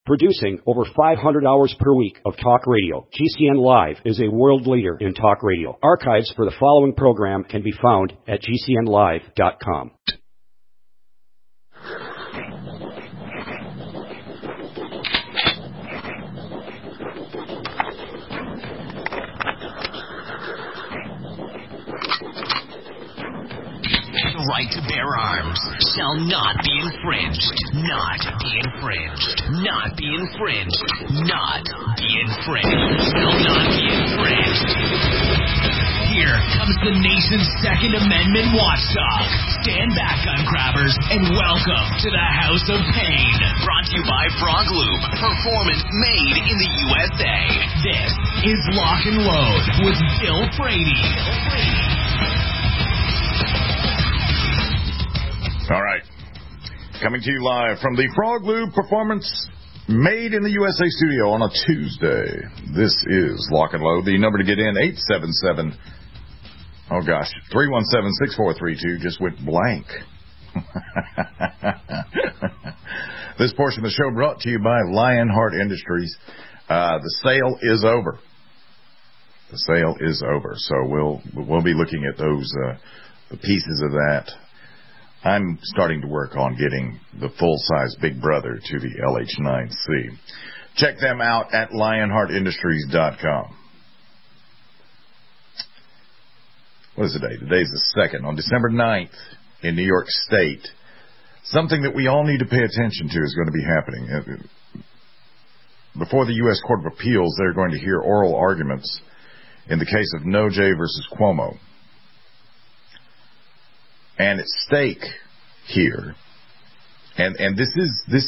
Producing over 500 hours per week of talk radio, GCN Live is a world leader in talk radio. Archives for the following program can be found at gcnlive.com. The right to bear arms shall not be infringed. Not be infringed. Not be infringed. Not be infringed. Shall not be infringed. Here comes the nation's Second Amendment watchdog. Stand back, gun grabbers, and welcome to the House of Pain. Brought to you by Frog Lube. Performance made in the USA. This is Lock and Load with Bill Brady. All right. Coming to you live from the Frog Lube Performance Made in the USA studio on a Tuesday. This is Lock and Load. The number to get in, 877. Oh, gosh. 317-6432 just went blank. This portion of the show brought to you by Lionheart Industries. The sale is over. The sale is over. So we'll be looking at those the pieces of that. I'm starting to work on getting the full-size Big Brother to the LH9C. Check them out at lionheartindustries.com. What is the day? Today's the 2nd. On December 9th in New York State, something that we all need to pay attention to is going to be happening. Before the U.S. Court of Appeals, they're going to hear oral arguments in the case of No-J versus Cuomo. And at stake here, and this is this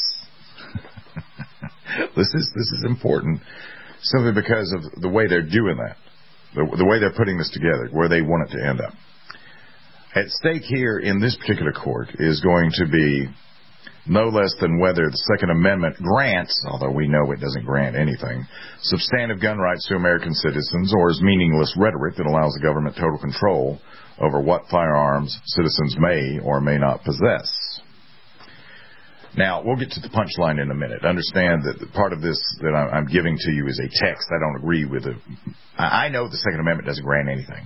is important simply because of the way they're doing that, the way they're putting this together, where they want it to end up. At stake here in this particular court is going to be no less than whether the Second Amendment grants, although we know it doesn't grant anything, substantive gun rights to American citizens, or is meaningless rhetoric that allows the government total control over what firearms citizens may or may not possess. Now, we'll get to the punchline in a minute. Understand that part of this that I'm giving to you is a text. I don't agree with it. I know the Second Amendment doesn't grant anything.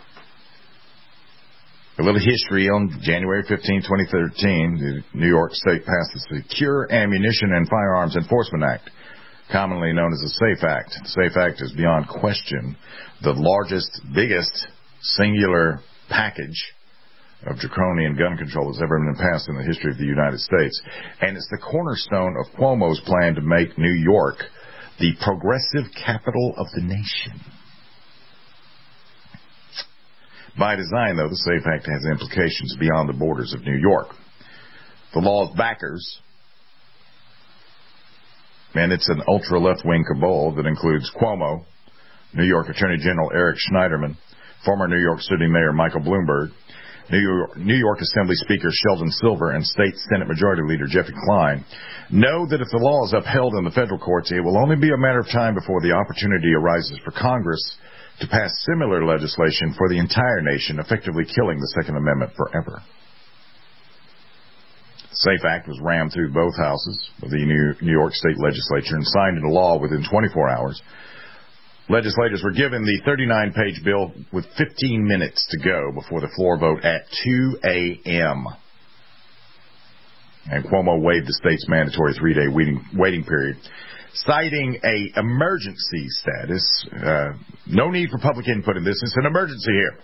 A little history. On January 15, 2013, the New York State passed the Secure Ammunition and Firearms Enforcement Act, commonly known as the SAFE Act. The SAFE Act is beyond question the largest, biggest, singular package of draconian gun control that's ever been passed in the history of the United States. And it's the cornerstone of Cuomo's plan to make New York the progressive capital of the nation. By design, though, the SAFE Act has implications beyond the borders of New York. The law's backers, and it's an ultra-left-wing cabal that includes Cuomo, New York Attorney General Eric Schneiderman, former New York City Mayor Michael Bloomberg, New York Assembly Speaker Sheldon Silver, and State Senate Majority Leader Jeffrey Klein, know that if the law is upheld in the federal courts, it will only be a matter of time before the opportunity arises for Congress to pass similar legislation for the entire nation, effectively killing the Second Amendment forever. The SAFE Act was rammed through both houses of the New York State Legislature and signed into law within 24 hours. Legislators were given the 39-page bill with 15 minutes to go before the floor vote at 2 a.m. And Cuomo waived the state's mandatory 3-day waiting period, citing a emergency status. No need for public input in this. It's an emergency here.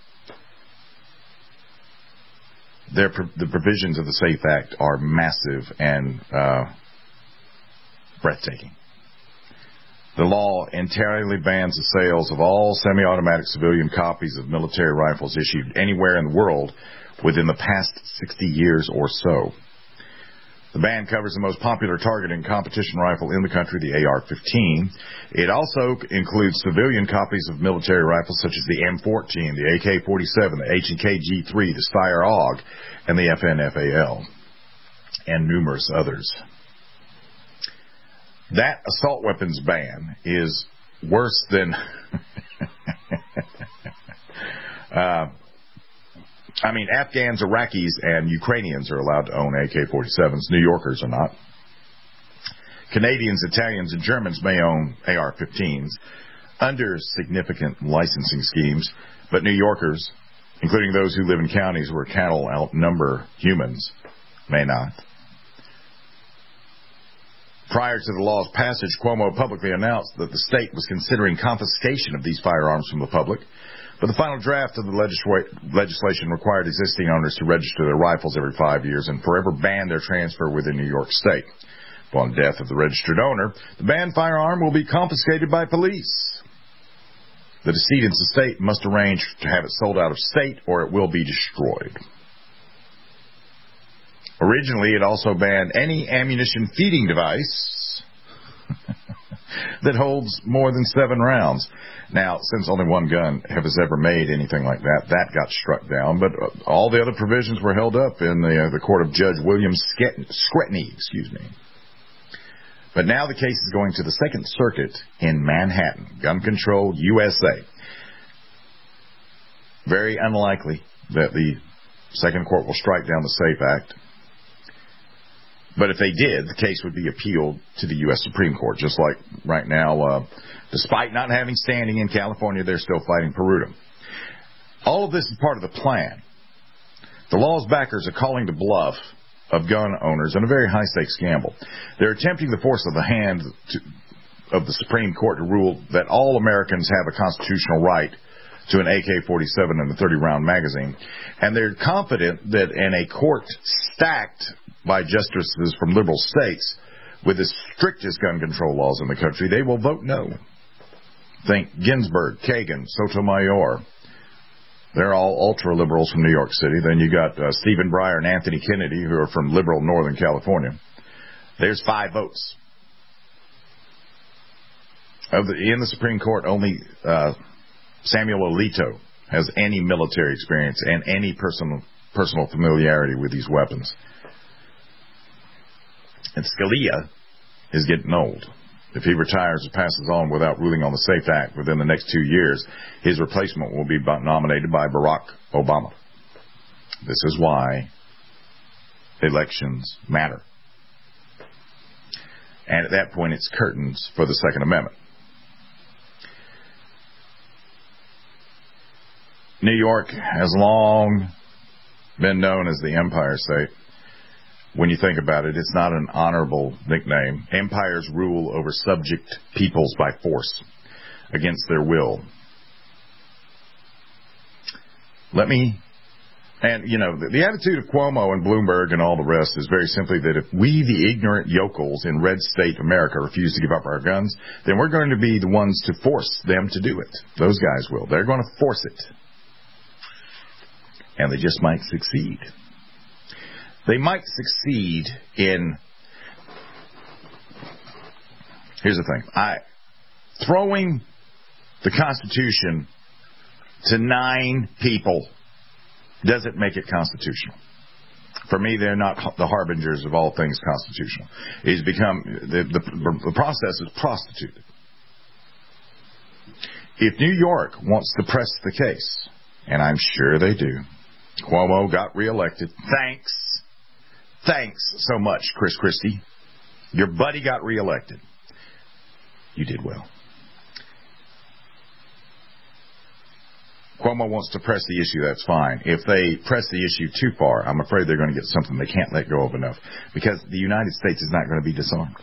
The provisions of the SAFE Act are massive and breathtaking. The law entirely bans the sales of all semi-automatic civilian copies of military rifles issued anywhere in the world within the past 60 years or so. The ban covers the most popular target and competition rifle in the country, the AR-15. It also includes civilian copies of military rifles such as the M14, the AK-47, the H&K G3, the Steyr AUG, and the FN-FAL, and numerous others. That assault weapons ban is worse than... Afghans, Iraqis, and Ukrainians are allowed to own AK-47s. New Yorkers are not. Canadians, Italians, and Germans may own AR-15s under significant licensing schemes, but New Yorkers, including those who live in counties where cattle outnumber humans, may not. Prior to the law's passage, Cuomo publicly announced that the state was considering confiscation of these firearms from the public, but the final draft of the legislation required existing owners to register their rifles every 5 years and forever ban their transfer within New York State. Upon death of the registered owner, the banned firearm will be confiscated by police. The decedent's estate must arrange to have it sold out of state or it will be destroyed. Originally, it also banned any ammunition feeding device that holds more than 7 rounds. Now, since only one gun has ever made anything like that, that got struck down, but all the other provisions were held up in the court of Judge William Scretany. But now the case is going to the Second Circuit in Manhattan, Gun Control USA. Very unlikely that the Second Court will strike down the SAFE Act. But if they did, the case would be appealed to the U.S. Supreme Court, just like right now, despite not having standing in California, they're still fighting Peruta. All of this is part of the plan. The law's backers are calling the bluff of gun owners in a very high-stakes gamble. They're attempting to force the hand of the Supreme Court to rule that all Americans have a constitutional right to an AK-47 and a 30-round magazine, and they're confident that in a court stacked by justices from liberal states with the strictest gun control laws in the country, they will vote no. Think Ginsburg, Kagan, Sotomayor. They're all ultra-liberals from New York City. Then you got Stephen Breyer and Anthony Kennedy, who are from liberal Northern California. There's 5 votes. In the Supreme Court, only Samuel Alito has any military experience and any personal familiarity with these weapons. And Scalia is getting old. If he retires or passes on without ruling on the SAFE Act within the next 2 years, his replacement will be nominated by Barack Obama. This is why elections matter. And at that point, it's curtains for the Second Amendment. New York has long been known as the Empire State. When you think about it, it's not an honorable nickname. Empires rule over subject peoples by force, against their will. The attitude of Cuomo and Bloomberg and all the rest is very simply that if we, the ignorant yokels in red state America, refuse to give up our guns, then we're going to be the ones to force them to do it. Those guys will. They're going to force it. And they just might succeed. They might succeed in, here's the thing, throwing the Constitution to 9 people doesn't make it constitutional. For me, they're not the harbingers of all things constitutional. It's become, the process is prostituted. If New York wants to press the case, and I'm sure they do, Cuomo got reelected. Thanks so much, Chris Christie. Your buddy got reelected. You did well. Cuomo wants to press the issue, that's fine. If they press the issue too far, I'm afraid they're going to get something they can't let go of enough. Because the United States is not going to be disarmed.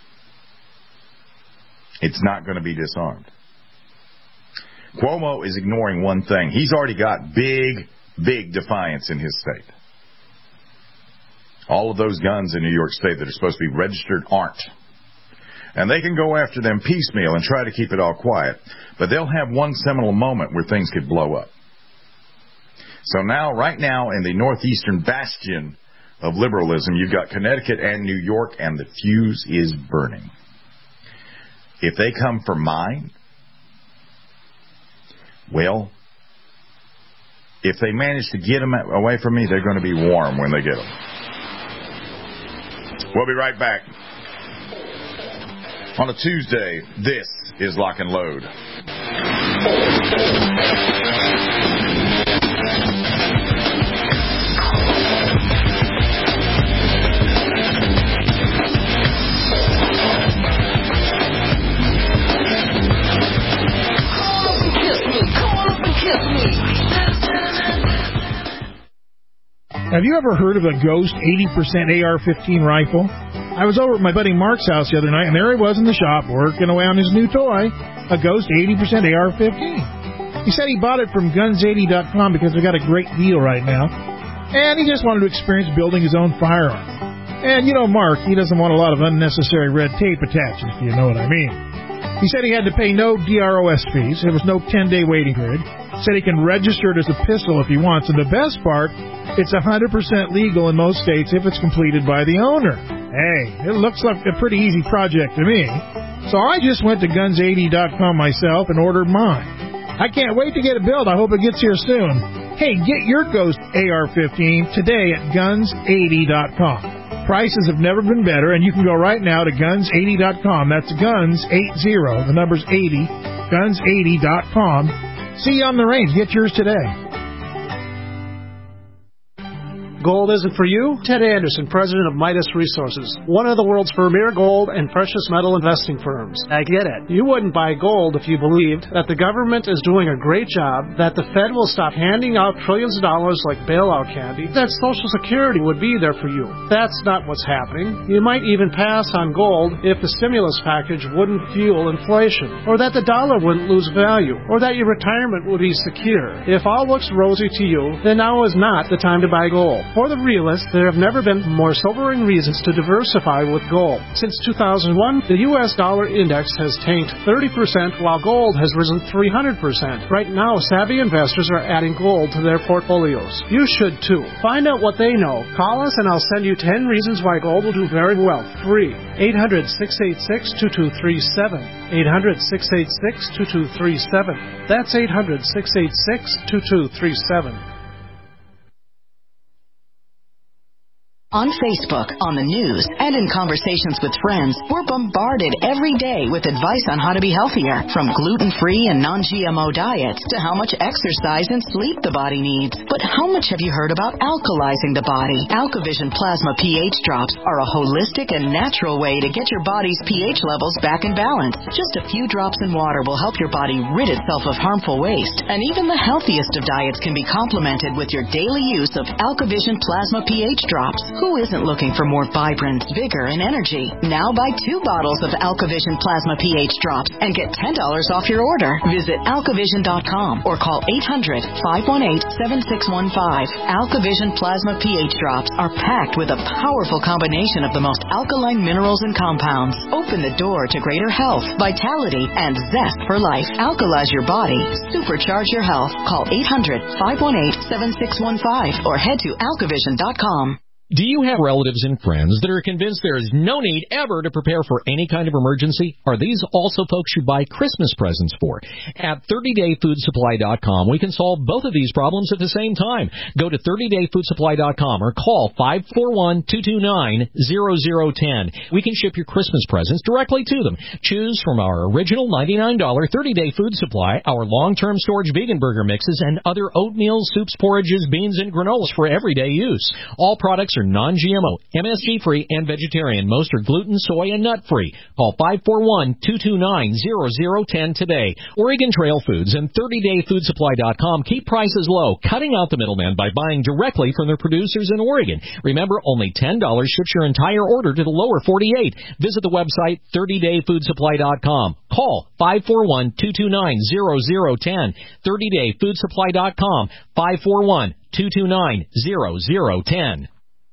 It's not going to be disarmed. Cuomo is ignoring one thing. He's already got big defiance in his state. All of those guns in New York State that are supposed to be registered aren't. And they can go after them piecemeal and try to keep it all quiet. But they'll have one seminal moment where things could blow up. So now, right now, in the northeastern bastion of liberalism, you've got Connecticut and New York, and the fuse is burning. If they come for mine, well, if they manage to get them away from me, they're going to be warm when they get them. We'll be right back. On a Tuesday, this is Lock and Load. Have you ever heard of a Ghost 80% AR-15 rifle? I was over at my buddy Mark's house the other night, and there he was in the shop working away on his new toy, a Ghost 80% AR-15. He said he bought it from Guns80.com because they got a great deal right now, and he just wanted to experience building his own firearm. And you know Mark, he doesn't want a lot of unnecessary red tape attached, if you know what I mean. He said he had to pay no DROS fees. There was no 10-day waiting period. Said he can register it as a pistol if he wants. And the best part, it's 100% legal in most states if it's completed by the owner. Hey, it looks like a pretty easy project to me. So I just went to Guns80.com myself and ordered mine. I can't wait to get it built. I hope it gets here soon. Hey, get your Ghost AR-15 today at Guns80.com. Prices have never been better, and you can go right now to Guns80.com. That's Guns80, the number's 80, Guns80.com. See you on the range. Get yours today. Gold isn't for you? Ted Anderson, president of Midas Resources, one of the world's premier gold and precious metal investing firms. I get it. You wouldn't buy gold if you believed that the government is doing a great job, that the Fed will stop handing out trillions of dollars like bailout candy, that Social Security would be there for you. That's not what's happening. You might even pass on gold if the stimulus package wouldn't fuel inflation, or that the dollar wouldn't lose value, or that your retirement would be secure. If all looks rosy to you, then now is not the time to buy gold. For the realist, there have never been more sobering reasons to diversify with gold. Since 2001, the U.S. dollar index has tanked 30%, while gold has risen 300%. Right now, savvy investors are adding gold to their portfolios. You should too. Find out what they know. Call us and I'll send you 10 reasons why gold will do very well. Free. 800-686-2237. 800-686-2237. That's 800-686-2237. On Facebook, on the news, and in conversations with friends, we're bombarded every day with advice on how to be healthier, from gluten-free and non-GMO diets to how much exercise and sleep the body needs. But how much have you heard about alkalizing the body? AlkaVision Plasma pH drops are a holistic and natural way to get your body's pH levels back in balance. Just a few drops in water will help your body rid itself of harmful waste. And even the healthiest of diets can be complemented with your daily use of AlkaVision Plasma pH drops. Who isn't looking for more vibrance, vigor, and energy? Now buy 2 bottles of AlkaVision Plasma pH drops and get $10 off your order. Visit AlkaVision.com or call 800-518-7615. AlkaVision Plasma pH drops are packed with a powerful combination of the most alkaline minerals and compounds. Open the door to greater health, vitality, and zest for life. Alkalize your body. Supercharge your health. Call 800-518-7615 or head to AlkaVision.com. Do you have relatives and friends that are convinced there is no need ever to prepare for any kind of emergency? Are these also folks you buy Christmas presents for? At 30dayfoodsupply.com, we can solve both of these problems at the same time. Go to 30dayfoodsupply.com or call 541-229-0010. We can ship your Christmas presents directly to them. Choose from our original $99 30-day food supply, our long-term storage vegan burger mixes, and other oatmeal, soups, porridges, beans, and granolas for everyday use. All products are non-GMO, MSG-free, and vegetarian. Most are gluten, soy, and nut-free. Call 541-229-0010 today. Oregon Trail Foods and 30dayfoodsupply.com keep prices low, cutting out the middleman by buying directly from their producers in Oregon. Remember, only $10 ships your entire order to the lower 48. Visit the website 30dayfoodsupply.com. Call 541-229-0010. 30dayfoodsupply.com. 541-229-0010.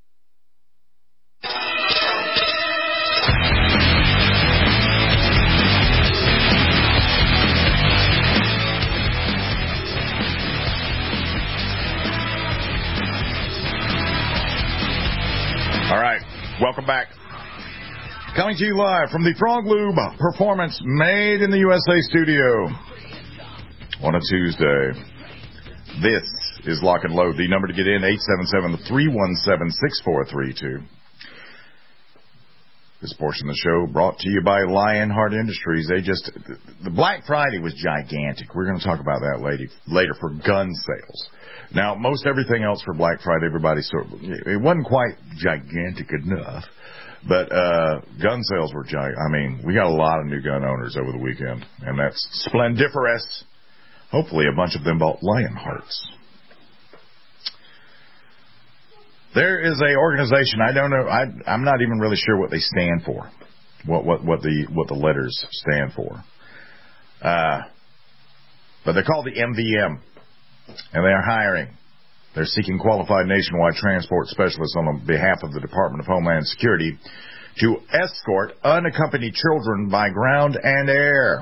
All right, welcome back. Coming to you live from the Frog Lube Performance Made in the USA studio on a Tuesday. This is Lock and Load. The number to get in, 877-317-6432. This portion of the show brought to you by Lionheart Industries. The Black Friday was gigantic. We're going to talk about that later for gun sales. Now, most everything else for Black Friday, it wasn't quite gigantic enough, but gun sales were giant. I mean, we got a lot of new gun owners over the weekend, and that's splendiferous. Hopefully a bunch of them bought Lionhearts. There is a organization, I don't know, I'm not even really sure what they stand for, what the letters stand for. But they're called the MVM, and they are hiring. They're seeking qualified nationwide transport specialists on behalf of the Department of Homeland Security to escort unaccompanied children by ground and air.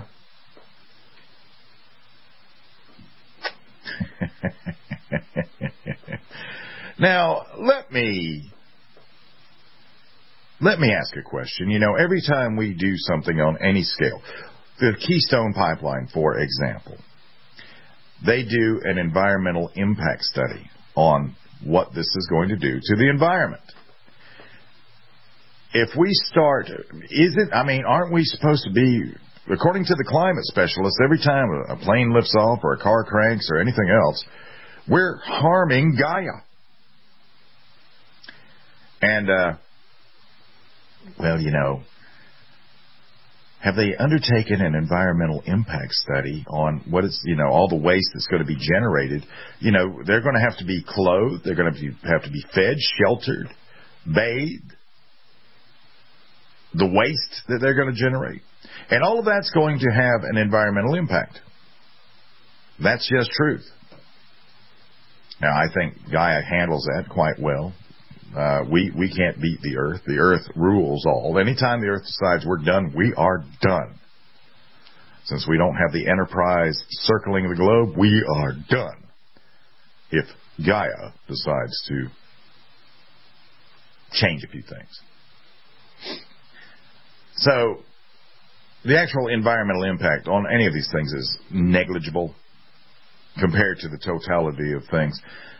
Now, let me ask a question. You know, every time we do something on any scale, the Keystone Pipeline, for example, they do an environmental impact study on what this is going to do to the environment. If we start, aren't we supposed to be, according to the climate specialists, every time a plane lifts off or a car cranks or anything else, we're harming Gaia. And, well, you know, have they undertaken an environmental impact study on what is, you know, all the waste that's going to be generated? You know, they're going to have to be clothed. They're going to have to be fed, sheltered, bathed. The waste that they're going to generate. And all of that's going to have an environmental impact. That's just truth. Now, I think Gaia handles that quite well. We can't beat the Earth. The Earth rules all. Anytime the Earth decides we're done, we are done. Since we don't have the Enterprise circling the globe, we are done. If Gaia decides to change a few things. So, the actual environmental impact on any of these things is negligible compared to the totality of things.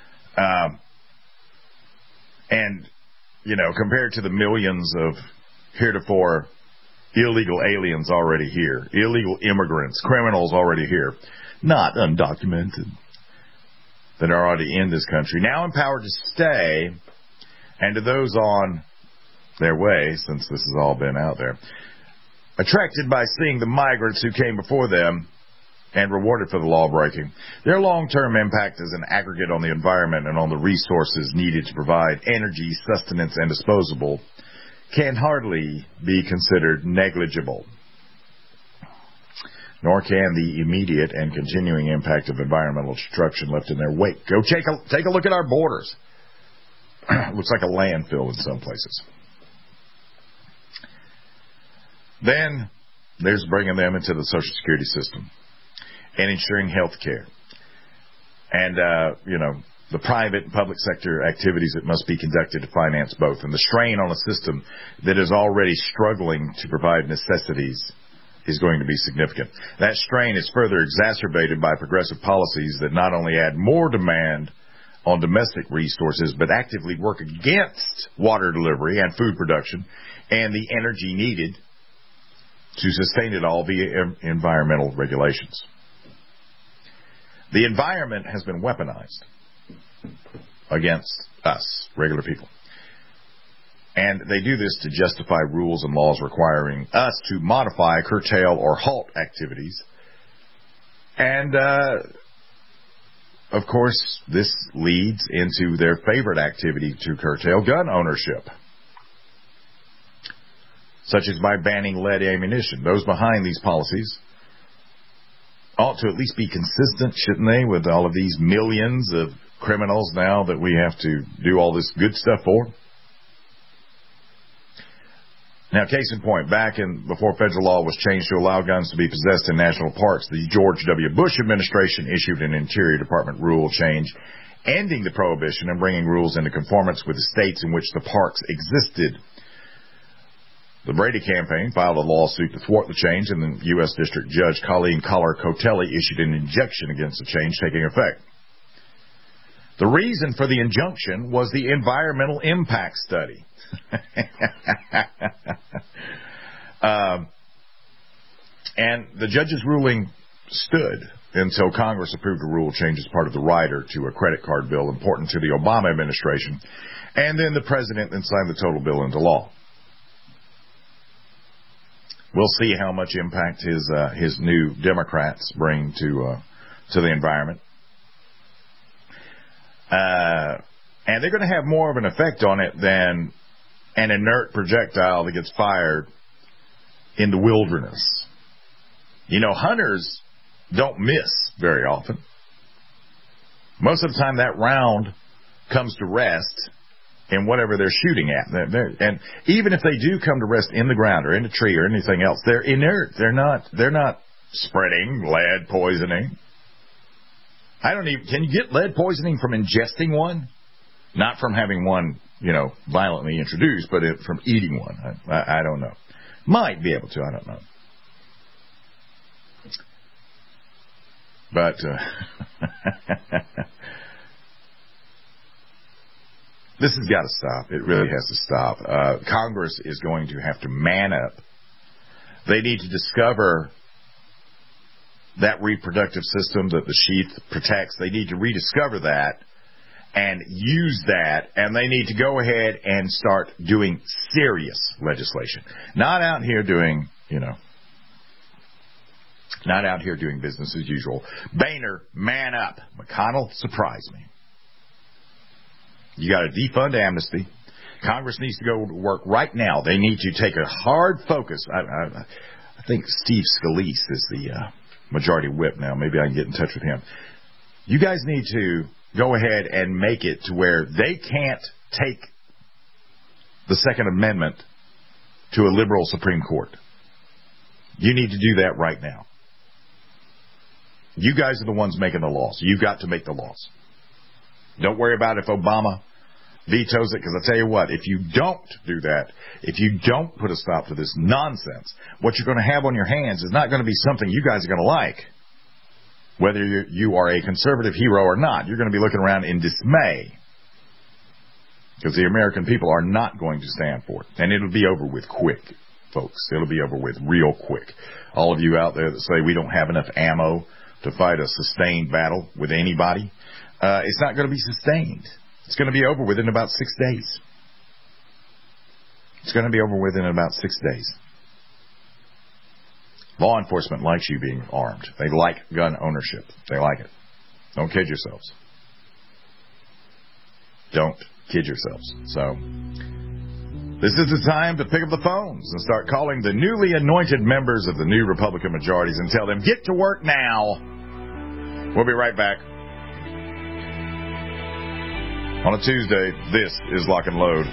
And, you know, compared to the millions of heretofore illegal aliens already here, illegal immigrants, criminals already here, not undocumented, that are already in this country, now empowered to stay, and to those on their way, since this has all been out there, attracted by seeing the migrants who came before them and rewarded for the law breaking. Their long-term impact as an aggregate on the environment and on the resources needed to provide energy, sustenance, and disposable can hardly be considered negligible. Nor can the immediate and continuing impact of environmental destruction left in their wake. Go take a look at our borders. Looks like a landfill in some places. Then there's bringing them into the Social Security system and ensuring health care. And, you know, the private and public sector activities that must be conducted to finance both. And the strain on a system that is already struggling to provide necessities is going to be significant. That strain is further exacerbated by progressive policies that not only add more demand on domestic resources, but actively work against water delivery and food production and the energy needed to sustain it all via environmental regulations. The environment has been weaponized against us, regular people. And they do this to justify rules and laws requiring us to modify, curtail, or halt activities. And, of course, this leads into their favorite activity to curtail gun ownership, such as by banning lead ammunition. Those behind these policies ought to at least be consistent, shouldn't they, with all of these millions of criminals now that we have to do all this good stuff for? Now, case in point, before federal law was changed to allow guns to be possessed in national parks, the George W. Bush administration issued an Interior Department rule change ending the prohibition and bringing rules into conformance with the states in which the parks existed. The Brady campaign filed a lawsuit to thwart the change, and the U.S. District Judge Colleen Collar-Cotelli issued an injunction against the change taking effect. The reason for the injunction was the environmental impact study. And the judge's ruling stood until Congress approved a rule change as part of the rider to a credit card bill important to the Obama administration, and then the president then signed the total bill into law. We'll see how much impact his new Democrats bring to the environment. And they're going to have more of an effect on it than an inert projectile that gets fired in the wilderness. You know, hunters don't miss very often. Most of the time that round comes to rest in whatever they're shooting at. And even if they do come to rest in the ground or in a tree or anything else, they're inert. They're not spreading lead poisoning. Can you get lead poisoning from ingesting one? Not from having one, violently introduced, but from eating one. I don't know. Might be able to, I don't know. But this has got to stop. It really has to stop. Congress is going to have to man up. They need to discover that reproductive system that the sheath protects. They need to rediscover that and use that, and they need to go ahead and start doing serious legislation. Not out here doing, not out here doing business as usual. Boehner, man up. McConnell, surprise me. You got to defund amnesty. Congress needs to go to work right now. They need to take a hard focus. I think Steve Scalise is the majority whip now. Maybe I can get in touch with him. You guys need to go ahead and make it to where they can't take the Second Amendment to a liberal Supreme Court. You need to do that right now. You guys are the ones making the laws. You've got to make the laws. Don't worry about if Obama vetoes it, because I tell you what, if you don't do that, if you don't put a stop to this nonsense, what you're going to have on your hands is not going to be something you guys are going to like. Whether you are a conservative hero or not, you're going to be looking around in dismay, because the American people are not going to stand for it. And it'll be over with quick, folks. It'll be over with real quick. All of you out there that say we don't have enough ammo to fight a sustained battle with anybody, it's not going to be sustained. It's going to be over within about 6 days. It's going to be over within about 6 days. Law enforcement likes you being armed. They like gun ownership. They like it. Don't kid yourselves. Don't kid yourselves. So, this is the time to pick up the phones and start calling the newly anointed members of the new Republican majorities and tell them, get to work now. We'll be right back. On a Tuesday, this is Lock and Load.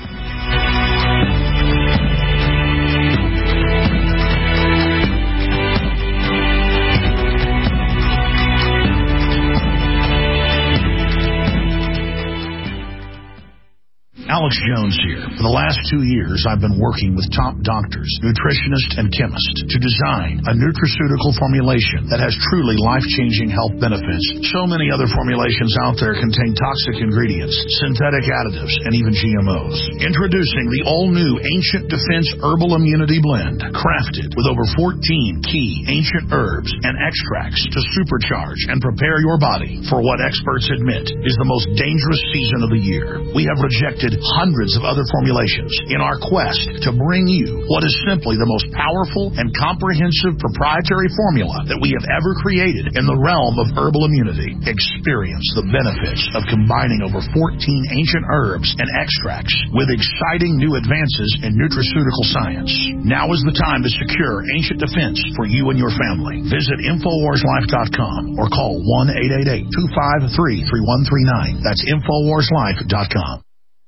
Alex Jones here. For the last 2 years, I've been working with top doctors, nutritionists, and chemists to design a nutraceutical formulation that has truly life-changing health benefits. So many other formulations out there contain toxic ingredients, synthetic additives, and even GMOs. Introducing the all-new Ancient Defense Herbal Immunity Blend, crafted with over 14 key ancient herbs and extracts to supercharge and prepare your body for what experts admit is the most dangerous season of the year. We have rejected hundreds of other formulations in our quest to bring you what is simply the most powerful and comprehensive proprietary formula that we have ever created in the realm of herbal immunity. Experience the benefits of combining over 14 ancient herbs and extracts with exciting new advances in nutraceutical science. Now is the time to secure Ancient Defense for you and your family. Visit InfoWarsLife.com or call 1-888-253-3139. That's InfoWarsLife.com.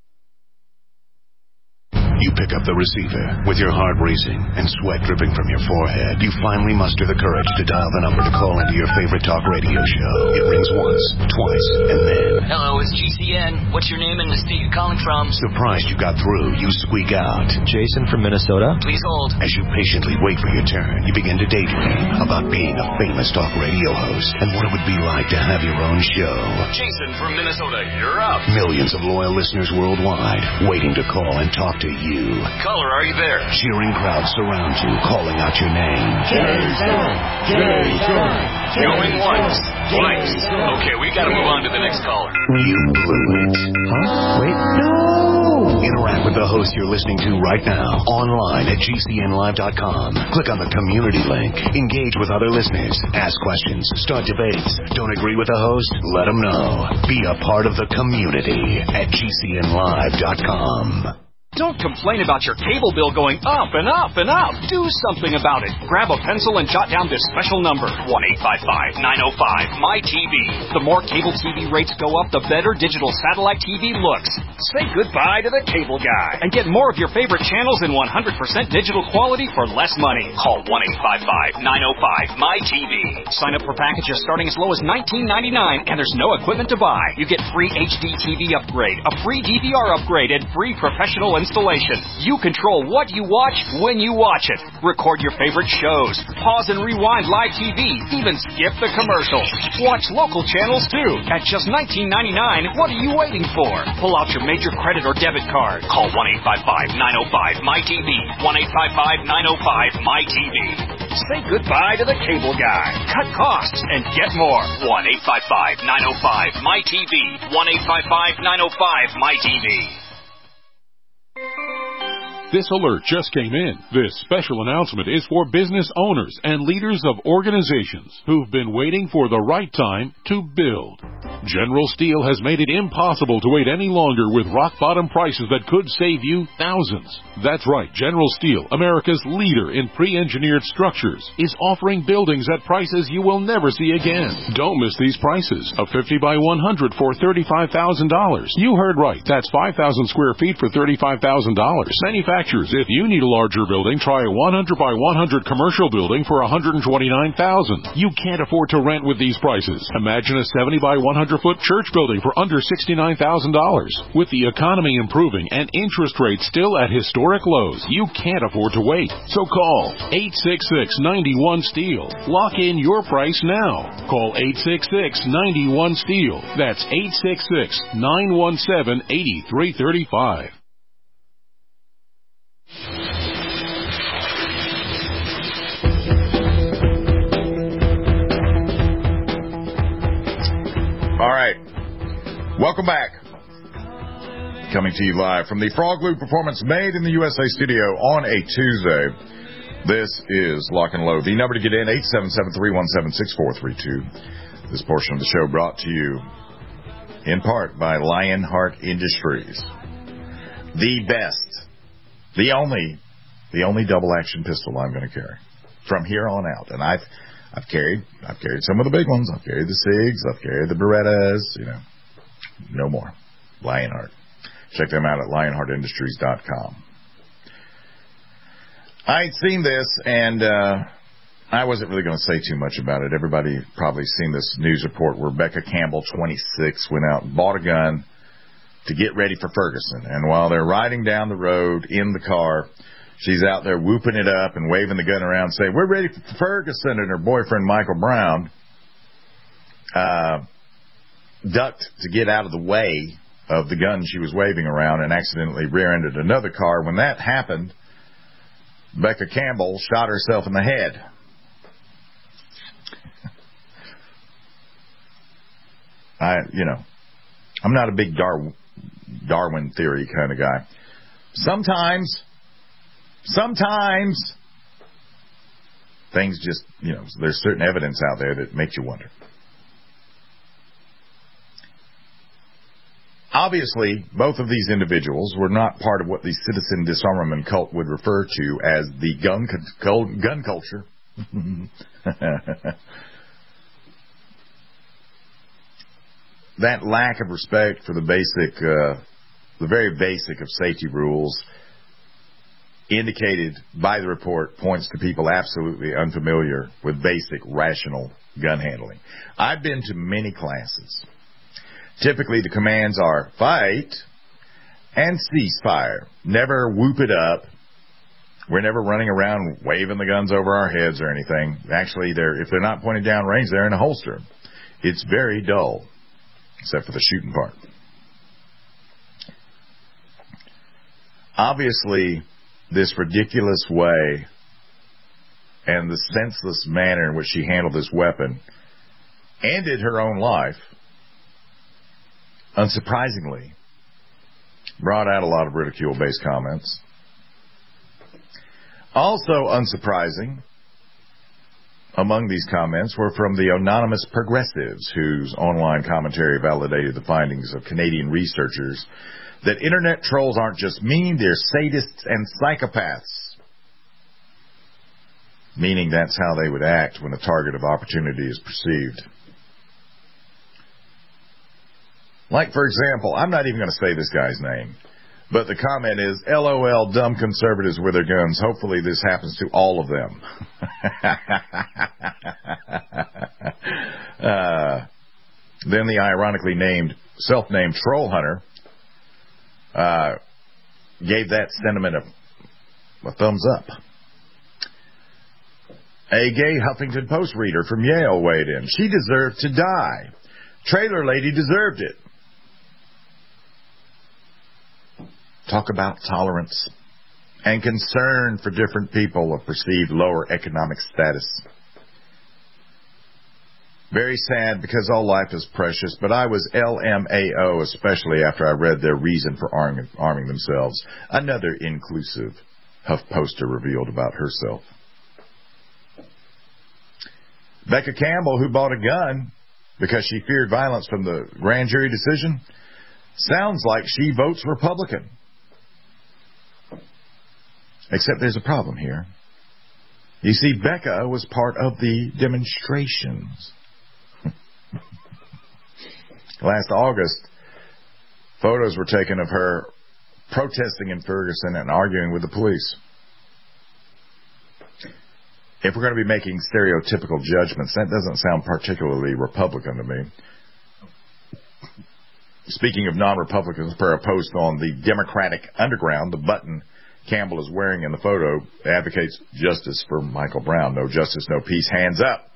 You pick up the receiver with your heart racing and sweat dripping from your forehead. You finally muster the courage to dial the number to call into your favorite talk radio show. It rings once, twice, and then... Hello, it's GCN. What's your name and the state you're calling from? Surprised you got through, you squeak out. Jason from Minnesota. Please hold. As you patiently wait for your turn, you begin to daydream about being a famous talk radio host and what it would be like to have your own show. Jason from Minnesota, you're up. Millions of loyal listeners worldwide waiting to call and talk to you. Caller, are you there? Cheering crowds surround you, calling out your name. Jason! Jason! Going once, twice. Okay, we gotta move on to the next caller. You blew it. Huh? Wait, no! Interact with the host you're listening to right now online at GCNlive.com. Click on the community link. Engage with other listeners. Ask questions. Start debates. Don't agree with the host? Let them know. Be a part of the community at GCNlive.com. Don't complain about your cable bill going up and up and up. Do something about it. Grab a pencil and jot down this special number, 1-855-905-MY-TV. The more cable TV rates go up, the better digital satellite TV looks. Say goodbye to the cable guy and get more of your favorite channels in 100% digital quality for less money. Call 1-855-905-MY-TV. Sign up for packages starting as low as $19.99, and there's no equipment to buy. You get free HD TV upgrade, a free DVR upgrade, and free professional installation. You control what you watch when you watch it. Record your favorite shows. Pause and rewind live TV. Even skip the commercials. Watch local channels too. At just $19.99, what are you waiting for? Pull out your major credit or debit card. Call 1-855-905-MY-TV. 1-855-905-MY-TV. Say goodbye to the cable guy. Cut costs and get more. 1-855-905-MY-TV. 1-855-905-MY-TV. This alert just came in. This special announcement is for business owners and leaders of organizations who've been waiting for the right time to build. General Steel has made it impossible to wait any longer with rock-bottom prices that could save you thousands. That's right, General Steel, America's leader in pre-engineered structures, is offering buildings at prices you will never see again. Don't miss these prices. A 50 by 100 for $35,000. You heard right. That's 5,000 square feet for $35,000. Manufacturers, if you need a larger building, try a 100 by 100 commercial building for $129,000. You can't afford to rent with these prices. Imagine a 70 by 100-foot church building for under $69,000. With the economy improving and interest rates still at historic lows, you can't afford to wait. So call 866-91-STEEL. Lock in your price now. Call 866-91-STEEL. That's 866-917-8335. All right. Welcome back. Coming to you live from the Frog Loop Performance Made in the USA studio on a Tuesday. This is Lock and Load. The number to get in, 877-317-6432. This portion of the show brought to you in part by Lionheart Industries. The best, the only double-action pistol I'm going to carry from here on out. And I've carried some of the big ones. I've carried the SIGs. I've carried the Berettas. No more. Lionheart. Check them out at lionheartindustries.com. I had seen this, and I wasn't really going to say too much about it. Everybody probably seen this news report where Becca Campbell, 26, went out and bought a gun to get ready for Ferguson. And while they're riding down the road in the car, she's out there whooping it up and waving the gun around, saying, "We're ready for Ferguson." And her boyfriend, Michael Brown, ducked to get out of the way of the gun she was waving around and accidentally rear-ended another car. When that happened, Becca Campbell shot herself in the head. I'm not a big Darwin theory kind of guy. Sometimes things just, there's certain evidence out there that makes you wonder. Obviously, both of these individuals were not part of what the citizen disarmament cult would refer to as the gun culture. That lack of respect for the very basic of safety rules indicated by the report points to people absolutely unfamiliar with basic rational gun handling. I've been to many classes. Typically the commands are fight and cease fire. Never whoop it up. We're never running around waving the guns over our heads or anything. Actually, if they're not pointed down range, they're in a holster. It's very dull, except for the shooting part. Obviously, this ridiculous way and the senseless manner in which she handled this weapon ended her own life. Unsurprisingly, brought out a lot of ridicule-based comments. Also unsurprising among these comments were from the anonymous progressives, whose online commentary validated the findings of Canadian researchers that internet trolls aren't just mean, they're sadists and psychopaths. Meaning that's how they would act when a target of opportunity is perceived. Like, for example, I'm not even going to say this guy's name, but the comment is, LOL, dumb conservatives with their guns. Hopefully this happens to all of them. Then the ironically self-named troll hunter gave that sentiment a thumbs up. A gay Huffington Post reader from Yale weighed in. She deserved to die. Trailer lady deserved it. Talk about tolerance and concern for different people of perceived lower economic status. Very sad because all life is precious, but I was LMAO, especially after I read their reason for arming themselves. Another inclusive HuffPoster revealed about herself. Becca Campbell, who bought a gun because she feared violence from the grand jury decision, sounds like she votes Republican. Except there's a problem here. You see, Becca was part of the demonstrations. Last August, photos were taken of her protesting in Ferguson and arguing with the police. If we're going to be making stereotypical judgments, that doesn't sound particularly Republican to me. Speaking of non-Republicans, per a post on the Democratic Underground, the button Campbell is wearing in the photo advocates justice for Michael Brown. No justice, no peace, hands up.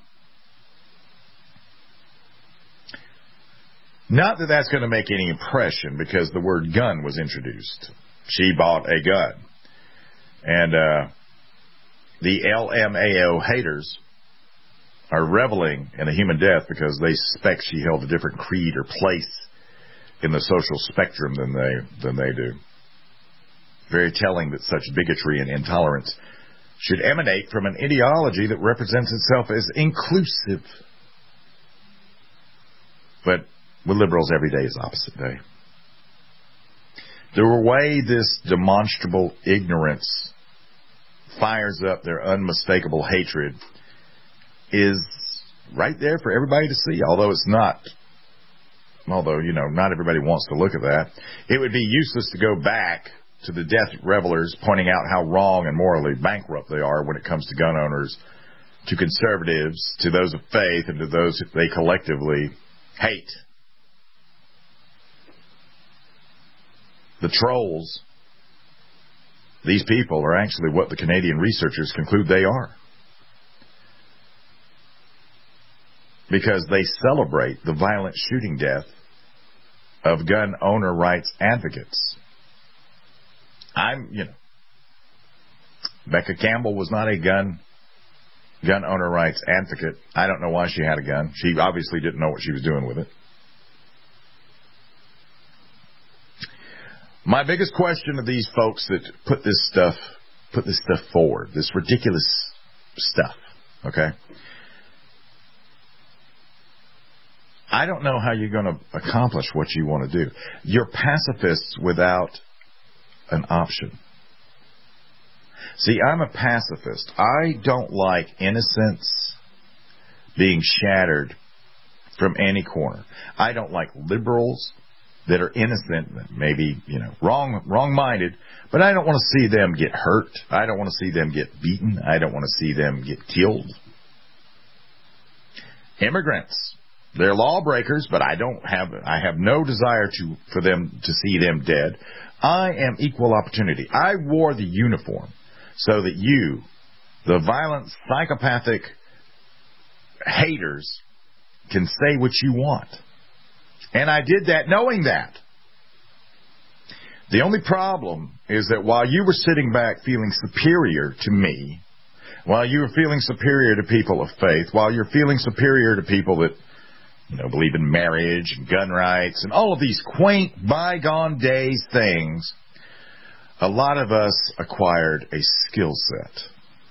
Not that that's going to make any impression because the word gun was introduced. She bought a gun. And the LMAO haters are reveling in a human death because they suspect she held a different creed or place in the social spectrum than they do. Very telling that such bigotry and intolerance should emanate from an ideology that represents itself as inclusive. But with liberals, every day is opposite day. The way this demonstrable ignorance fires up their unmistakable hatred is right there for everybody to see, although, not everybody wants to look at that. It would be useless to go back to the death revelers pointing out how wrong and morally bankrupt they are when it comes to gun owners, to conservatives, to those of faith, and to those they collectively hate. The trolls, these people are actually what the Canadian researchers conclude they are. Because they celebrate the violent shooting death of gun owner rights advocates. Becca Campbell was not a gun owner rights advocate. I don't know why she had a gun. She obviously didn't know what she was doing with it. My biggest question of these folks that put this stuff forward, this ridiculous stuff, okay? I don't know how you're going to accomplish what you want to do. You're pacifists without an option. See, I'm a pacifist. I don't like innocence being shattered from any corner. I don't like liberals that are innocent, maybe, wrong-minded, but I don't want to see them get hurt. I don't want to see them get beaten. I don't want to see them get killed. Immigrants, they're lawbreakers, but I have no desire for them to see them dead. I am equal opportunity. I wore the uniform so that you, the violent, psychopathic haters, can say what you want. And I did that knowing that. The only problem is that while you were sitting back feeling superior to me, while you were feeling superior to people of faith, while you're feeling superior to people that believe in marriage and gun rights and all of these quaint bygone days things, a lot of us acquired a skill set.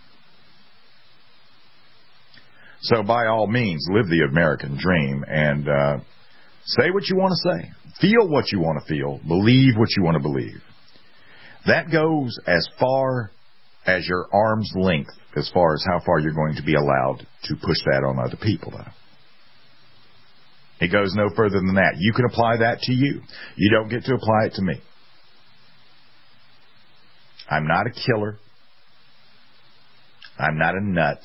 So by all means, live the American dream and say what you want to say. Feel what you want to feel. Believe what you want to believe. That goes as far as your arm's length, as far as how far you're going to be allowed to push that on other people, though. It goes no further than that. You can apply that to you. You don't get to apply it to me. I'm not a killer. I'm not a nut.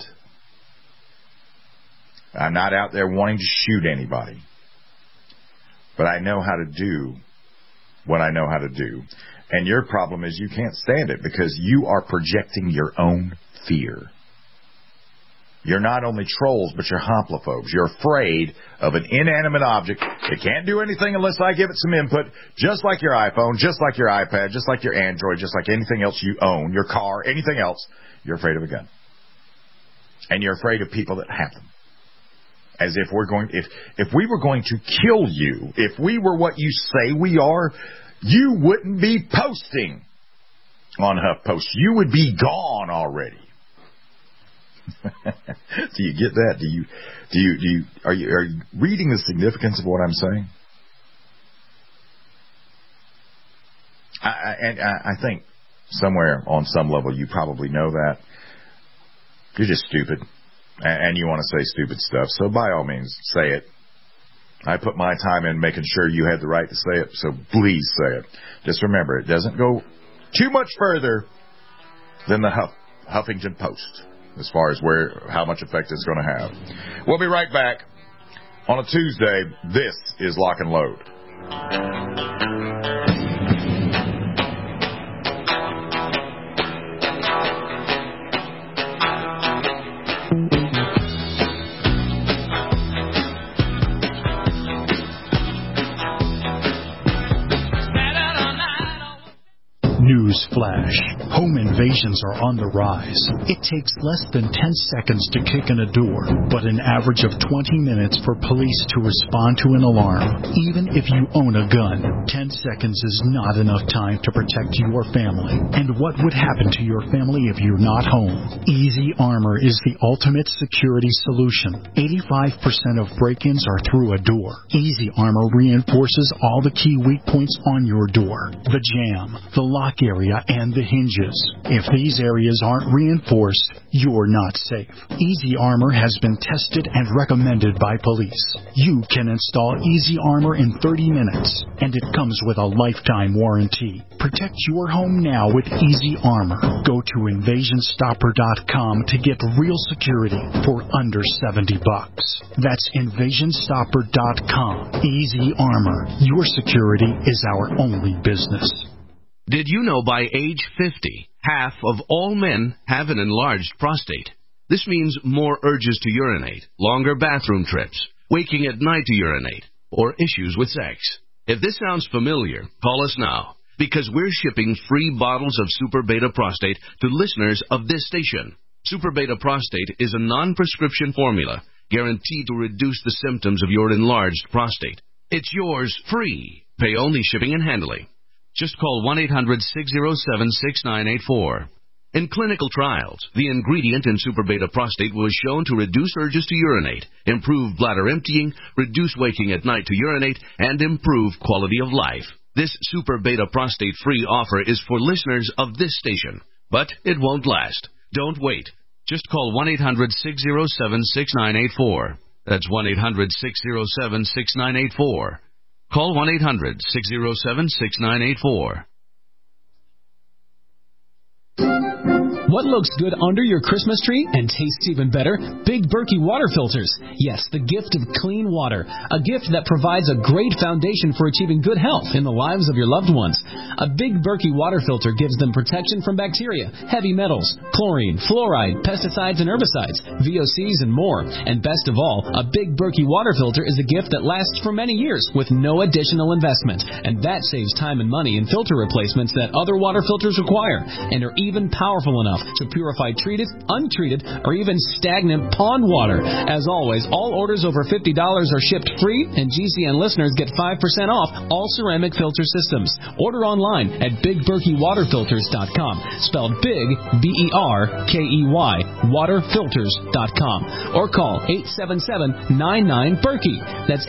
I'm not out there wanting to shoot anybody. But I know how to do what I know how to do. And your problem is you can't stand it because you are projecting your own fear. You're not only trolls, but you're homophobes. You're afraid of an inanimate object. It can't do anything unless I give it some input, just like your iPhone, just like your iPad, just like your Android, just like anything else you own, your car, anything else. You're afraid of a gun. And you're afraid of people that have them. As if if we were going to kill you, if we were what you say we are, you wouldn't be posting on HuffPost. You would be gone already. Do you get that? Are you reading the significance of what I'm saying? I think somewhere on some level you probably know that. You're just stupid. And you want to say stupid stuff. So by all means, say it. I put my time in making sure you had the right to say it, so please say it. Just remember, it doesn't go too much further than the Huffington Post as far as how much effect it's going to have. We'll be right back on a Tuesday. This is Lock and Load. News flash. Home invasions are on the rise. It takes less than 10 seconds to kick in a door, but an average of 20 minutes for police to respond to an alarm. Even if you own a gun, 10 seconds is not enough time to protect your family. And what would happen to your family if you're not home? Easy Armor is the ultimate security solution. 85% of break-ins are through a door. Easy Armor reinforces all the key weak points on your door. The jamb, the lock area, and the hinges. If these areas aren't reinforced, you're not safe. Easy Armor has been tested and recommended by police. You can install Easy Armor in 30 minutes, and it comes with a lifetime warranty. Protect your home now with Easy Armor. Go to InvasionStopper.com to get real security for under $70. That's InvasionStopper.com. Easy Armor. Your security is our only business. Did you know by age 50, half of all men have an enlarged prostate? This means more urges to urinate, longer bathroom trips, waking at night to urinate, or issues with sex. If this sounds familiar, call us now, because we're shipping free bottles of Super Beta Prostate to listeners of this station. Super Beta Prostate is a non-prescription formula guaranteed to reduce the symptoms of your enlarged prostate. It's yours free. Pay only shipping and handling. Just call 1-800-607-6984. In clinical trials, the ingredient in Super Beta Prostate was shown to reduce urges to urinate, improve bladder emptying, reduce waking at night to urinate, and improve quality of life. This Super Beta Prostate free offer is for listeners of this station, but it won't last. Don't wait. Just call 1-800-607-6984. That's 1-800-607-6984. Call 1-800-607-6984. What looks good under your Christmas tree and tastes even better? Big Berkey water filters. Yes, the gift of clean water. A gift that provides a great foundation for achieving good health in the lives of your loved ones. A Big Berkey water filter gives them protection from bacteria, heavy metals, chlorine, fluoride, pesticides and herbicides, VOCs, and more. And best of all, a Big Berkey water filter is a gift that lasts for many years with no additional investment. And that saves time and money in filter replacements that other water filters require and are even powerful enough to purify treated, untreated, or even stagnant pond water. As always, all orders over $50 are shipped free, and GCN listeners get 5% off all ceramic filter systems. Order online at BigBerkeyWaterFilters.com, spelled Big, B-E-R-K-E-Y, waterfilters.com, or call 877-99-BERKEY. That's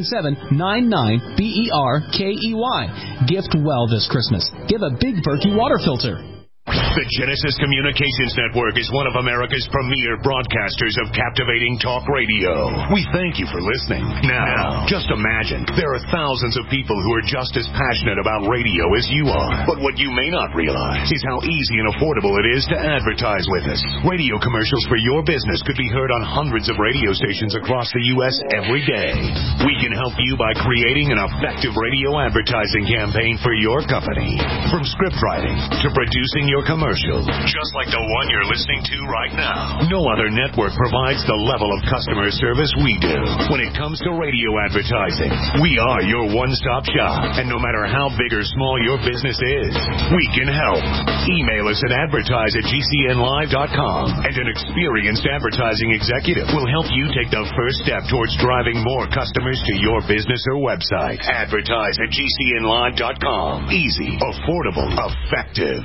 877-99-BERKEY. Gift well this Christmas. Give a Big Berkey water filter. The Genesis Communications Network is one of America's premier broadcasters of captivating talk radio. We thank you for listening. Now, just imagine, there are thousands of people who are just as passionate about radio as you are. But what you may not realize is how easy and affordable it is to advertise with us. Radio commercials for your business could be heard on hundreds of radio stations across the U.S. every day. We can help you by creating an effective radio advertising campaign for your company. From script writing to producing your commercial, just like the one you're listening to right now. No other network provides the level of customer service we do. When it comes to radio advertising, we are your one-stop shop. And no matter how big or small your business is, we can help. Email us at advertise@gcnlive.com, and an experienced advertising executive will help you take the first step towards driving more customers to your business or website. Advertise@gcnlive.com. Easy, affordable, effective.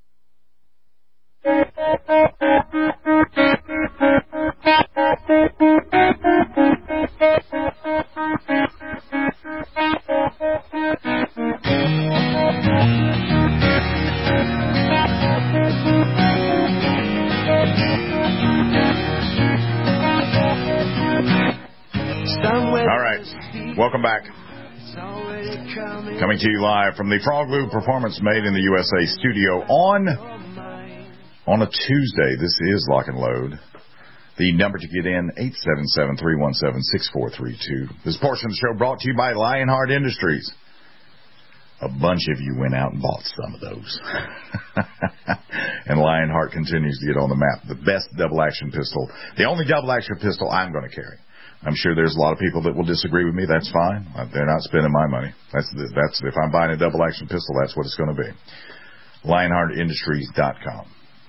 All right, welcome back. Coming to you live from the Frog Loop Performance Made in the USA studio on a Tuesday. This is Lock and Load. The number to get in, 877-317-6432. This portion of the show brought to you by Lionheart Industries. A bunch of you went out and bought some of those. And Lionheart continues to get on the map. The best double-action pistol. The only double-action pistol I'm going to carry. I'm sure there's a lot of people that will disagree with me. That's fine. They're not spending my money. That's if I'm buying a double-action pistol, that's what it's going to be. LionheartIndustries.com.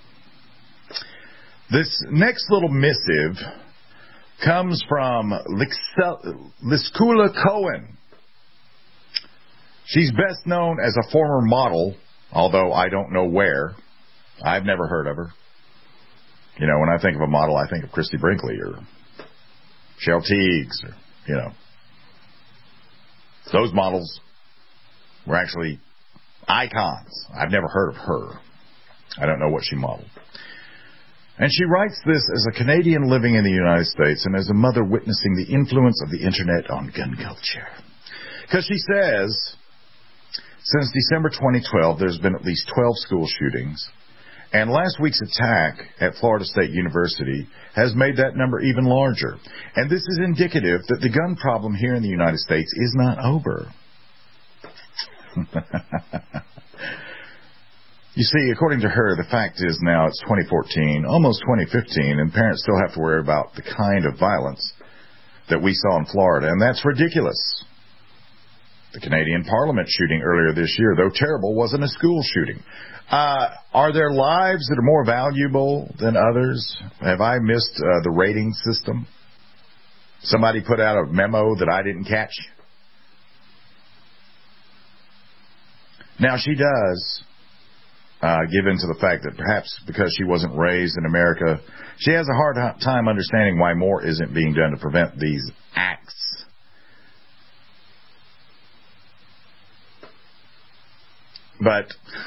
This next little missive comes from Liskula Cohen. She's best known as a former model, although I don't know where. I've never heard of her. You know, when I think of a model, I think of Christy Brinkley or Shell Teagues, or, you know. Those models were actually icons. I've never heard of her. I don't know what she modeled. And she writes this as a Canadian living in the United States and as a mother witnessing the influence of the Internet on gun culture. Because she says, since December 2012, there's been at least 12 school shootings. And last week's attack at Florida State University has made that number even larger. And this is indicative that the gun problem here in the United States is not over. You see, according to her, the fact is now it's 2014, almost 2015, and parents still have to worry about the kind of violence that we saw in Florida, and that's ridiculous. The Canadian Parliament shooting earlier this year, though terrible, wasn't a school shooting. Are there lives that are more valuable than others? Have I missed the rating system? Somebody put out a memo that I didn't catch? Now, she does give in to the fact that perhaps because she wasn't raised in America, she has a hard time understanding why more isn't being done to prevent these acts. But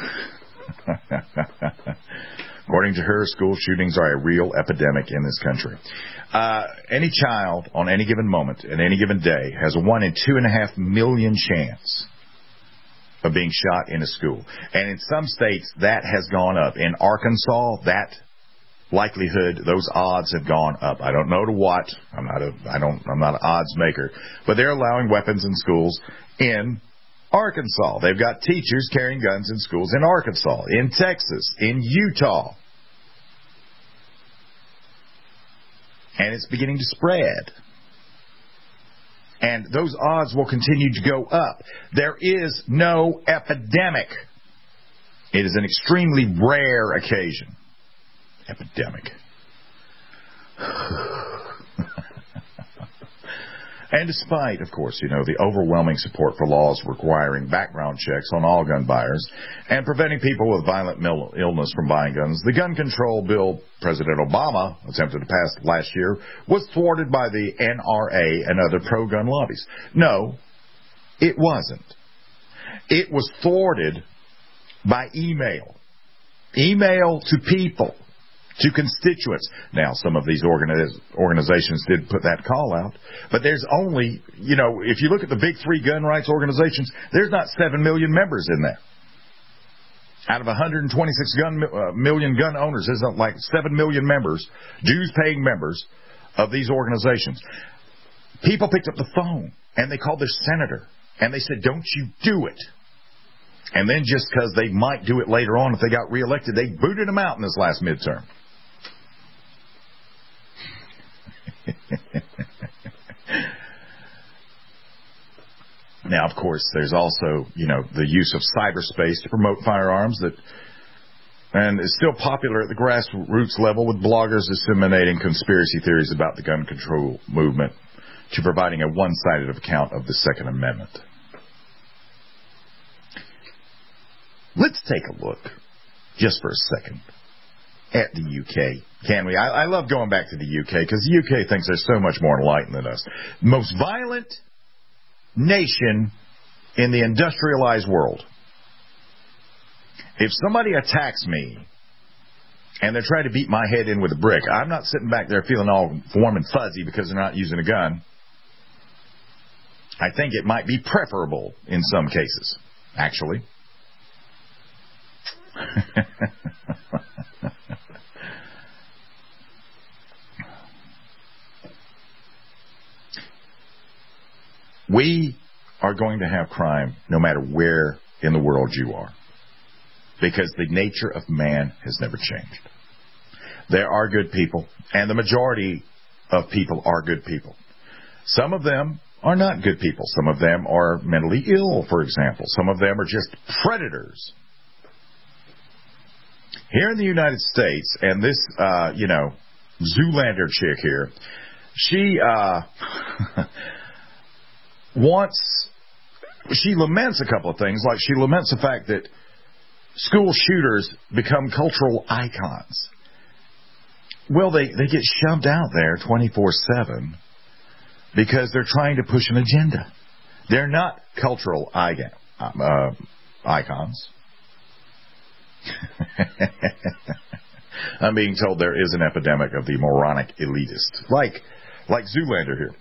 according to her, school shootings are a real epidemic in this country. Any child on any given moment, at any given day, has a 1 in 2.5 million chance of being shot in a school. And in some states, that has gone up. In Arkansas, that likelihood, those odds have gone up. I don't know to what. I'm not an odds maker. But they're allowing weapons in schools in Arkansas. They've got teachers carrying guns in schools in Arkansas, in Texas, in Utah. And it's beginning to spread. And those odds will continue to go up. There is no epidemic. It is an extremely rare occasion. Epidemic. And despite, of course, the overwhelming support for laws requiring background checks on all gun buyers and preventing people with violent illness from buying guns, the gun control bill President Obama attempted to pass last year was thwarted by the NRA and other pro-gun lobbies. No, it wasn't. It was thwarted by email. Email to people, to constituents. Now, some of these organizations did put that call out, but there's only, if you look at the big three gun rights organizations, there's not 7 million members in there. Out of 126 million gun owners, there's like 7 million members, dues-paying members of these organizations. People picked up the phone, and they called their senator, and they said, don't you do it. And then just because they might do it later on if they got reelected, they booted them out in this last midterm. Now, of course, there's also, the use of cyberspace to promote firearms and it's still popular at the grassroots level with bloggers disseminating conspiracy theories about the gun control movement to providing a one-sided account of the Second Amendment. Let's take a look, just for a second, at the UK, can we? I love going back to the UK because the UK thinks they're so much more enlightened than us. Most violent nation in the industrialized world. If somebody attacks me and they're trying to beat my head in with a brick, I'm not sitting back there feeling all warm and fuzzy because they're not using a gun. I think it might be preferable in some cases, actually. We are going to have crime no matter where in the world you are, because the nature of man has never changed. There are good people, and the majority of people are good people. Some of them are not good people. Some of them are mentally ill, for example. Some of them are just predators. Here in the United States, and this, Zoolander chick here, she she laments a couple of things. Like, she laments the fact that school shooters become cultural icons. Well, they get shoved out there 24/7 because they're trying to push an agenda. They're not cultural icons. I'm being told there is an epidemic of the moronic elitist, like Zoolander here.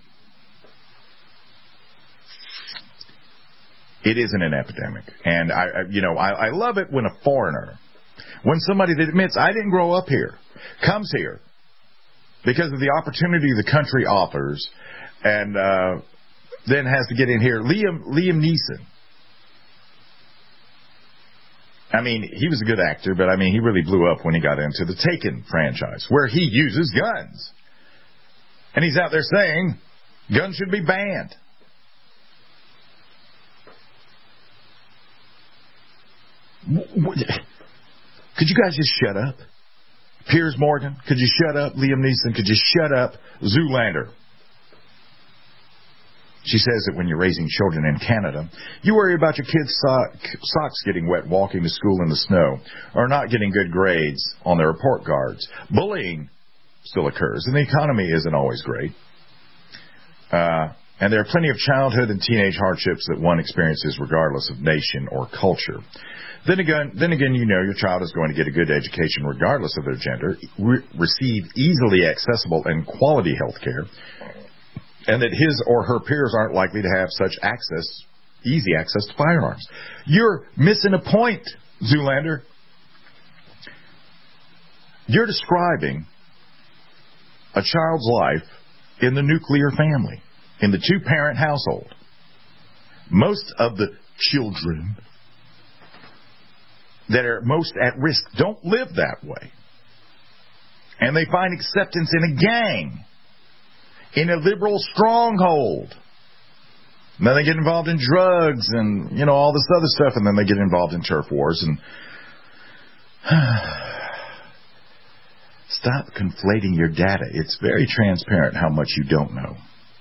It isn't an epidemic, and I love it when a foreigner, when somebody that admits I didn't grow up here, comes here because of the opportunity the country offers, and then has to get in here. Liam Neeson. I mean, he was a good actor, but he really blew up when he got into the Taken franchise, where he uses guns. And he's out there saying guns should be banned. Could you guys just shut up? Piers Morgan, could you shut up? Liam Neeson, could you shut up? Zoolander. She says that when you're raising children in Canada, you worry about your kids' socks getting wet walking to school in the snow, or not getting good grades on their report cards. Bullying still occurs, and the economy isn't always great. And there are plenty of childhood and teenage hardships that one experiences regardless of nation or culture. Then again, your child is going to get a good education regardless of their gender, receive easily accessible and quality health care, and that his or her peers aren't likely to have such easy access to firearms. You're missing a point, Zoolander. You're describing a child's life in the nuclear family, in the two-parent household. Most of the children that are most at risk don't live that way. And they find acceptance in a gang, in a liberal stronghold. And then they get involved in drugs and, all this other stuff, and then they get involved in turf wars. And Stop conflating your data. It's very transparent how much you don't know.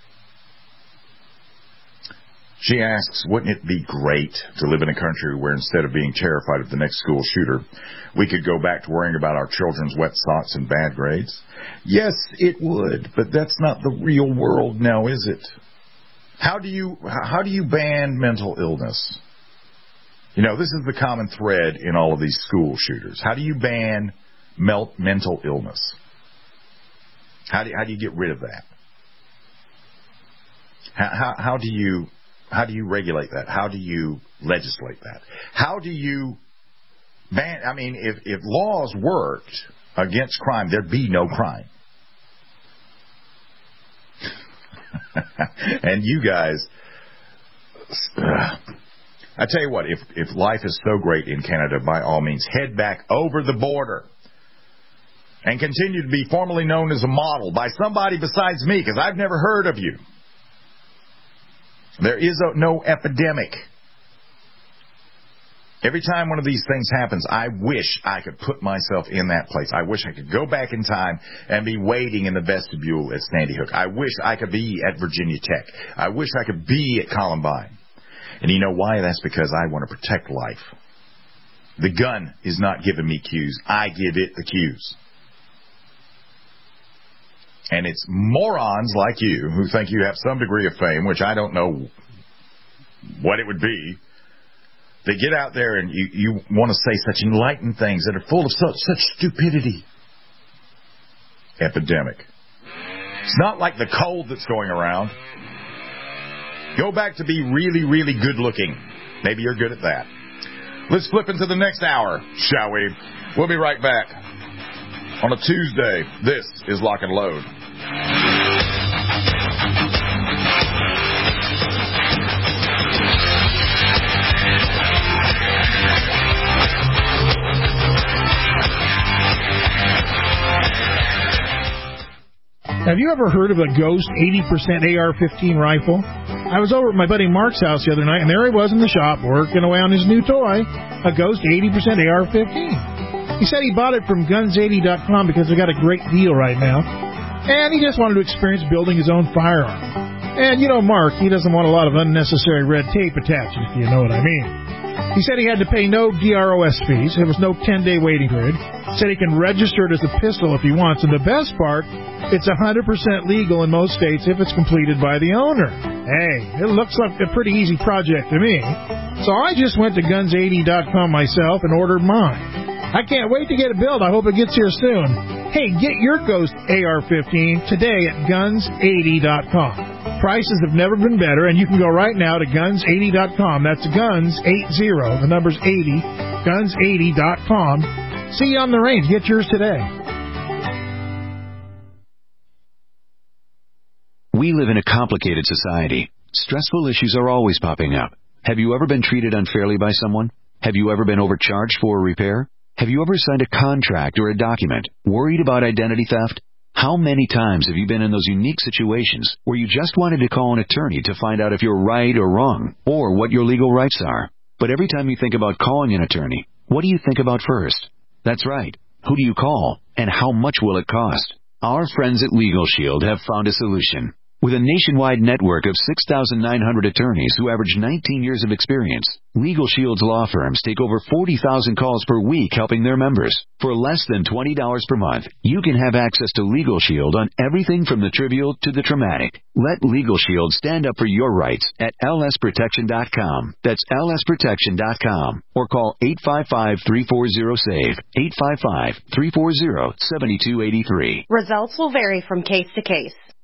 She asks, wouldn't it be great to live in a country where instead of being terrified of the next school shooter, we could go back to worrying about our children's wet socks and bad grades? Yes, it would, but that's not the real world now, is it? How do you ban mental illness? You know, this is the common thread in all of these school shooters. How do you ban mental illness? How do you get rid of that? How do you regulate that? How do you legislate that? How do you ban? I mean, if laws worked against crime, there'd be no crime. And you guys, I tell you what, if life is so great in Canada, by all means, head back over the border and continue to be formally known as a model by somebody besides me, because I've never heard of you. There is no epidemic. Every time one of these things happens, I wish I could put myself in that place. I wish I could go back in time and be waiting in the vestibule at Sandy Hook. I wish I could be at Virginia Tech. I wish I could be at Columbine. And you know why? That's because I want to protect life. The gun is not giving me cues. I give it the cues. And it's morons like you who think you have some degree of fame, which I don't know what it would be, that get out there and you want to say such enlightened things that are full of such stupidity. Epidemic. It's not like the cold that's going around. Go back to be really, really good looking. Maybe you're good at that. Let's flip into the next hour, shall we? We'll be right back. On a Tuesday, this is Lock and Load. Have you ever heard of a Ghost 80% AR-15 rifle? I was over at my buddy Mark's house the other night, and there he was in the shop working away on his new toy, a Ghost 80% AR-15. He said he bought it from Guns80.com because they got a great deal right now, and he just wanted to experience building his own firearm. And you know Mark, he doesn't want a lot of unnecessary red tape attached, if you know what I mean. He said he had to pay no DROS fees. There was no 10-day waiting period. Said he can register it as a pistol if he wants. And the best part, it's 100% legal in most states if it's completed by the owner. Hey, it looks like a pretty easy project to me. So I just went to Guns80.com myself and ordered mine. I can't wait to get it built. I hope it gets here soon. Hey, get your Ghost AR-15 today at Guns80.com. Prices have never been better, and you can go right now to Guns80.com. That's Guns80, the number's 80, Guns80.com. See you on the range. Get yours today. We live in a complicated society. Stressful issues are always popping up. Have you ever been treated unfairly by someone? Have you ever been overcharged for a repair? Have you ever signed a contract or a document worried about identity theft? How many times have you been in those unique situations where you just wanted to call an attorney to find out if you're right or wrong, or what your legal rights are? But every time you think about calling an attorney, what do you think about first? That's right. Who do you call, and how much will it cost? Our friends at Legal Shield have found a solution. With a nationwide network of 6,900 attorneys who average 19 years of experience, Legal Shield's law firms take over 40,000 calls per week helping their members. For less than $20 per month, you can have access to Legal Shield on everything from the trivial to the traumatic. Let Legal Shield stand up for your rights at lsprotection.com. That's lsprotection.com. Or call 855-340-SAVE, 855-340-7283. Results will vary from case to case.